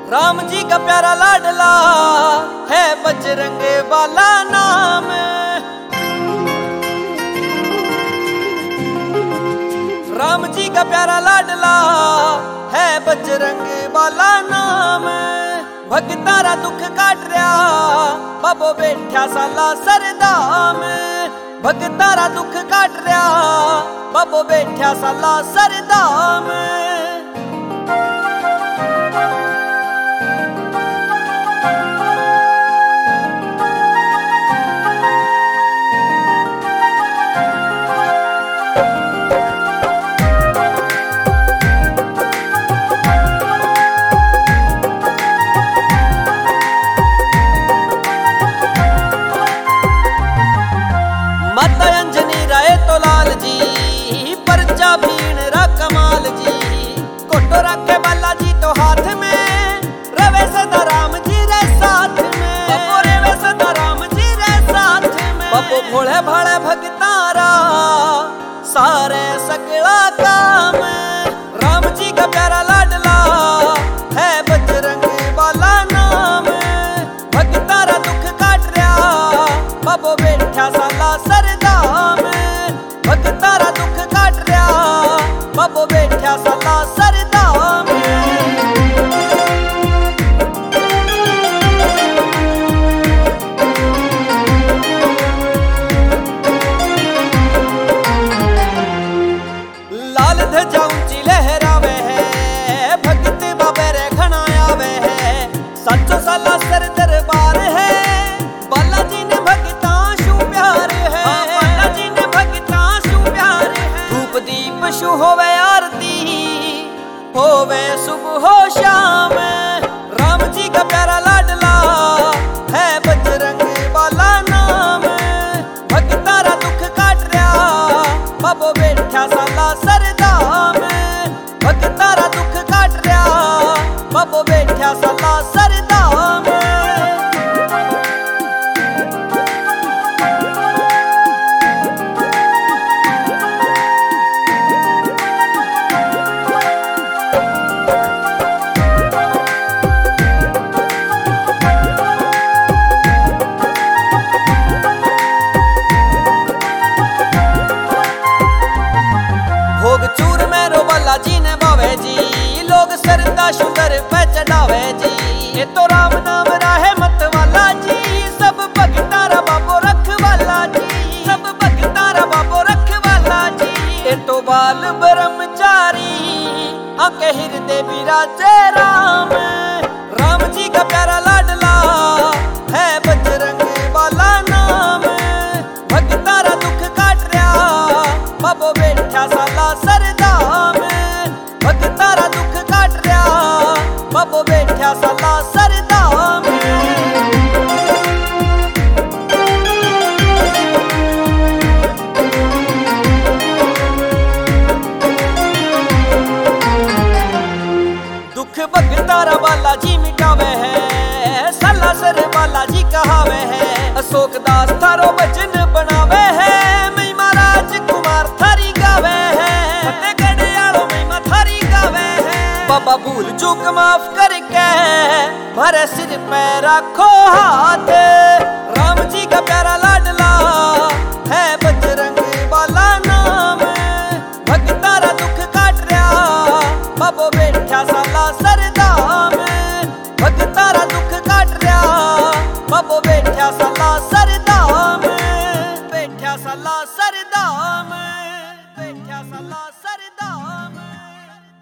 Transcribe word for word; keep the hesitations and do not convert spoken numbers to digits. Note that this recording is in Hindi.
राम जी का प्यारा लाडला है बजरंग वाला नाम। राम जी का प्यारा लाडला है बजरंग वाला नाम। भगतारा दुख काट रहा बाबो बैठा साला सरदाम। भगतारा दुख काट रहा बाबो बैठा साला सरदाम। माता अंजनी राय तो लाल जी परचा भीण रा कमाल जी। कोटो रखे बाला जी तो हाथ में रवे सदा राम जी रे साथ में। बपो रवे सदा राम जी रे साथ में। बपो भोले भाले भगतारा सारे सकला काम। राम जी का प्यारा लाडला है बजरंग वाला नाम। भगतारा दुख काट रहा बाबो बैठा साला सरदाम। भगतारा दुख काट रहा बाबो बैठा साला सरदाम। लाल ध्वजा ऊंची लहरावे है भगत बाबे रे घना आवे है। सचो साला सर दरबार है बालाजी ने भगता शु प्यार है। बालाजी ने भगता शु प्यार है। धूप दीप शु होवे आरती होवे सुबह हो शाम। राम जी का प्यारा लाडला है बजरंग वाला नाम। भगतारा दुख काट रहा बाबो बैठा साला सरदाम। भगतारा दुख काट रहा बाबो बैठा साला सरदाम। भोग चूर में रो बालाजी ने बावे जी। लोग सरदा शुगर पे चढ़ावे जी। ये तो राम नाम राहे मत वाला जी। सब भगतारा बाबो रख वाला जी। सब भगतारा बाबो रख वाला जी। ये तो बाल ब्रह्मचारी आके हृदय विराजे राम। राम जी का प्यारा लाडला है बजरंग वाला नाम। भगतारा दुख काट रहा बाबो बैठा साला सरदाम। भगतारा दुख काट रहा बाबो बैठा साला सरदाम। दुख भगतारा बालाजी मिटावे है। साला सर बालाजी कहावे है। अशोक दास थारो भजन बनावे है। महिमा राजकुमार थारी गावे है। फतेहगढ़ आलो महिमा थारी गावे है। बाबा भूल चूक माफ करके मारे सिर पे रखो हाथ। राम जी का प्यारा लाडला है बजरंग वाला नाम। भगतारा दुख काट रहा बाबो बैठा साला सरदाम। भगतारा दुख काट रहा बाबो बैठा साला सरदाम। बैठा साला सरदाम। बैठा साला